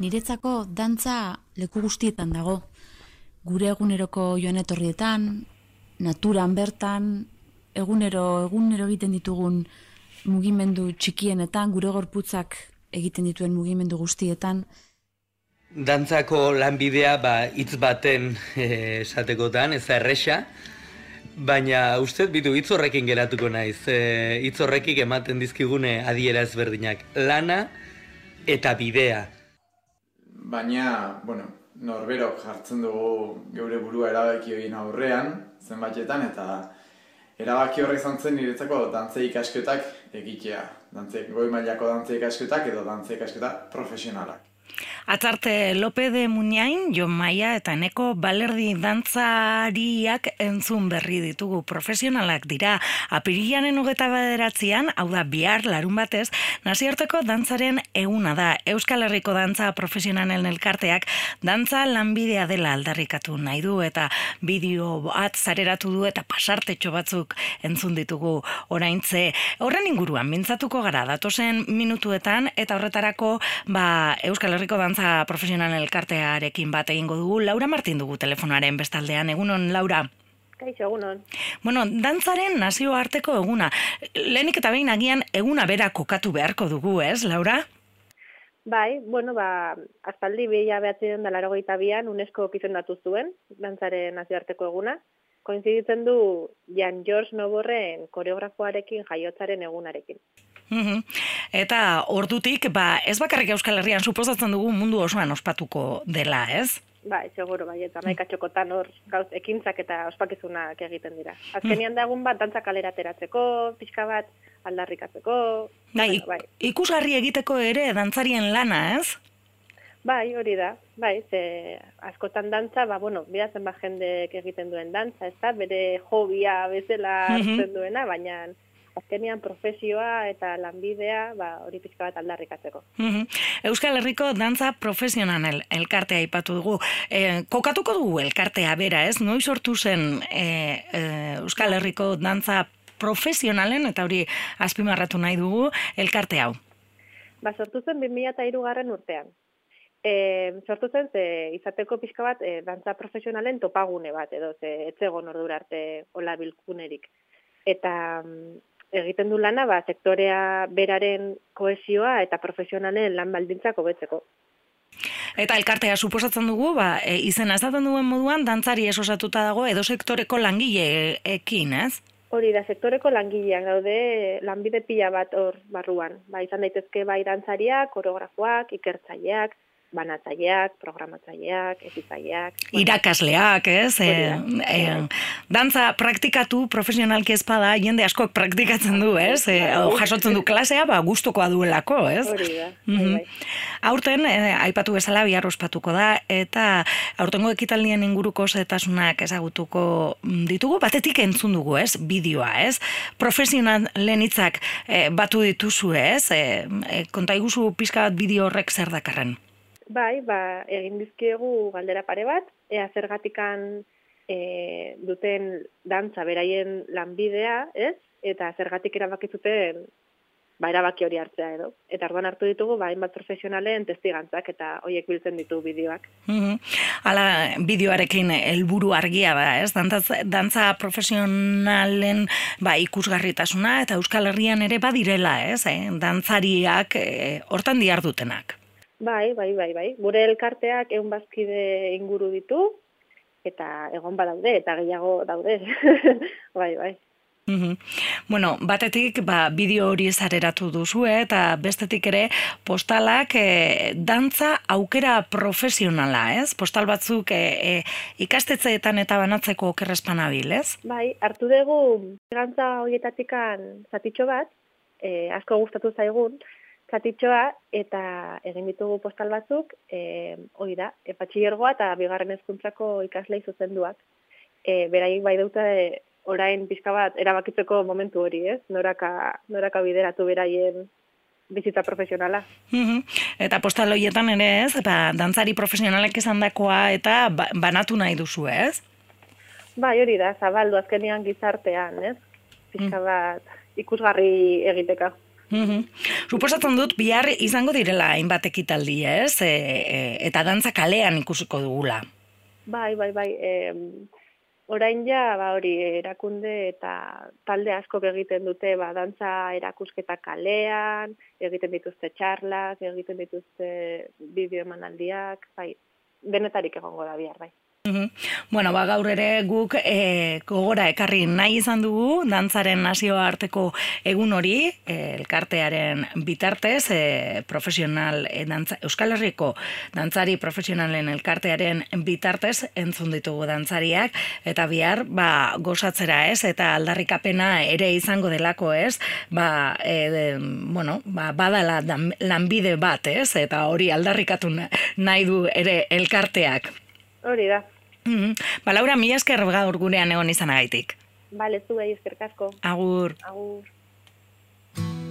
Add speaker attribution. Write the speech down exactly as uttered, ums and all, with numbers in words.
Speaker 1: Niretzako dantza leku guztietan dago. Gure eguneroko joan etorrietan, naturan bertan, egunero, egunero egiten ditugun mugimendu txikienetan, gure gorputzak egiten dituen mugimendu guztietan.
Speaker 2: Dantzako lanbidea ba, hitz baten eh, esatekotan, ez da erresa, baina uste bitu hitz horrekin geratuko naiz. E, hitz horrekik ematen dizkigune adiera ezberdinak. Lana eta bidea.
Speaker 3: Baina, bueno, norberok jartzen dugu geure burua erabaki egin aurrean, zenbaitetan, eta erabaki horre izan zen niretzako dantza ikasketak egitea. Dantze, goi mailako dantza ikasketak edo dantza ikasketak profesionalak.
Speaker 4: Atzarte Lope de Muñain, Jon Maia eta Eneko balerdi dantzariak entzun berri ditugu. Profesionalak dira. Apirilaren hogeta bederatzean, hau da bihar larun batez, nazioarteko dantzaren eguna da. Euskal Herriko dantza profesionalen elkarteak dantza lanbidea dela aldarrikatu nahi du eta bideo bat zareratu du eta pasartetxo batzuk entzun ditugu oraintze. Horren inguruan mintzatuko gara datozen minutuetan eta horretarako ba, Euskal Herriko dantza profesional elkartearekin bat egingo dugu. Laura Martin dugu telefonaren bestaldean. Egunon, Laura.
Speaker 5: Kaixo, egunon.
Speaker 4: Bueno, dantzaren nazioarteko eguna. Lehenik eta behin agian eguna bera kokatu beharko dugu, ez, Laura?
Speaker 5: Bai, bueno, ba, aspaldi bila behatzen da laurogeita bian UNESCO izendatu zuen, dantzaren nazioarteko eguna. Koinziditzen du Jan George Noborren koreografoarekin jaiotzaren egunarekin.
Speaker 4: Eta ordutik, ba, ez bakarrik Euskal Herrian suposatzen dugu mundu osoan ospatuko dela, ez?
Speaker 5: Bai, seguro, bai, eta hamaika txokotan hor gauz ekintzak eta ospakizunak egiten dira. Azkenian da egun bat dantza kalera ateratzeko, pixka bat aldarrikatzeko.
Speaker 4: Bai,
Speaker 5: bueno, bai.
Speaker 4: Ikusgarri egiteko ere dantzarien lana, ez?
Speaker 5: Bai, hori da, bai, ze askotan dantza, ba, bueno, bida zenbat jendek egiten duen dantza, ez da, bere hobia bezala hartzen duena, baina azkenean profesioa eta lanbidea ba, hori pixka bat aldarrikatzeko.
Speaker 4: Euskal Herriko dantza profesional elkartea aipatu dugu. E, kokatuko dugu elkartea bera, ez? Noiz sortu zen e, e, Euskal Herriko dantza profesionalen, eta hori azpimarratu nahi dugu, elkarte hau?
Speaker 5: Ba, sortu zen bi mila hirugarren urtean. E, sortu zen, ze izateko pixka bat e, dantza profesionalen topagune bat, edo ze etzegon ordura arte hola bilkunerik. Eta egiten du lana, ba, sektorea beraren kohesioa eta profesionalen lan baldintzak hobetzeko.
Speaker 4: Eta elkartea suposatzen dugu, ba, e, izena esaten duen moduan, dantzari ez osatuta dago edo sektoreko langileekin, ez?
Speaker 5: Hori da, sektoreko langileak daude lanbide pila bat hor barruan. Ba, izan daitezke bai dantzariak, koreografoak, ikertzaileak, banatzaileak, programatzaileak, ekitzaileak.
Speaker 4: Irakasleak, ez? E, e, dantza praktikatu profesionalki ezpada jende askok praktikatzen du, ez? E, jasotzen du klasea, ba, gustokoa duelako, ez?
Speaker 5: Hori da, bai, bai.
Speaker 4: Aurten, e, aipatu bezala bihar ospatuko da, eta aurtengo ekitaldien inguruko zetasunak ezagutuko ditugu, batetik entzun dugu, ez? Bideoa, ez? Profesionalen hitzak e, batu dituzu, ez? E, e, konta iguzu pixka bat bideo horrek zer dakarren?
Speaker 5: Bai, ba, egin dizkiegu galdera pare bat, ea zergatikan e, duten dantza beraien lanbidea, ez? Eta zergatik erabakitzuten ba, erabaki hori hartzea edo. Eta orduan hartu ditugu, ba, hainbat profesionalen testigantzak eta hoiek biltzen ditu bideoak.
Speaker 4: Hala, bideoarekin helburu argia da, ez? Dantza, dantza profesionalen ba, ikusgarritasuna eta Euskal Herrian ere badirela, ez? Eh? Dantzariak eh, hortan dihardutenak.
Speaker 5: Bai, bai, bai, bai. Gure elkarteak ehun bazkide inguru ditu, eta egon badaude, eta gehiago daude. Bai, bai.
Speaker 4: Uhum. Bueno, batetik ba, bideo hori zareratu duzu, eta bestetik ere postalak e, dantza aukera profesionala, ez? Postal batzuk e, e, ikastetzeetan eta banatzeko okerrespanabil, ez?
Speaker 5: Bai, hartu dugu dantza horietatikan zatitxo bat, e, asko gustatu zaigun, zatitxoa, eta egin ditugu postal batzuk, e, hori da, e, batxilergoa eta bigarren hezkuntzako ikaslei zuzenduak. E, beraik bai dute orain pixka bat erabakitzeko momentu hori, ez? Noraka, noraka bideratu beraien bizitza profesionala.
Speaker 4: Eta postal horietan ere, ez? Ba, dantzari profesionalek esandakoa eta ba, banatu nahi duzu, ez?
Speaker 5: Bai, hori da, zabaldu azkenean gizartean, ez? Pixka bat ikusgarri egiteka.
Speaker 4: Mhm. Suposatzen dut bihar izango direla hainbat ekitaldi, ez? E, e, eta dantza kalean ikusiko dugula.
Speaker 5: Bai, bai, bai. E, orain ja, ba hori, erakunde eta talde askok egiten dute, ba, dantza erakusketa kalean, egiten dituzte txarlak, egiten dituzte bideo emanaldiak, bai, denetarik egongo da bihar, bai.
Speaker 4: Mhm. Bueno, ba, gaur ere guk e, gogora ekarri nahi izan dugu dantzaren nazioarteko egun hori, e, elkartearen bitartez, e, profesional e, dantza, Euskal Herriko dantzari profesionalen elkartearen bitartez entzun ditugu dantzariak, eta bihar ba, gozatzera ez, eta aldarrikapena ere izango delako ez, ba, e, de, bueno, ba, badala dan, lanbide bat ez, eta hori aldarrikatu nahi du ere elkarteak.
Speaker 5: Hori da.
Speaker 4: Mm-hmm. Ba, Laura, mila esker gaur gurean egon izanagaitik.
Speaker 5: Bale, zu gai eskerk asko.
Speaker 4: Agur.
Speaker 5: Agur.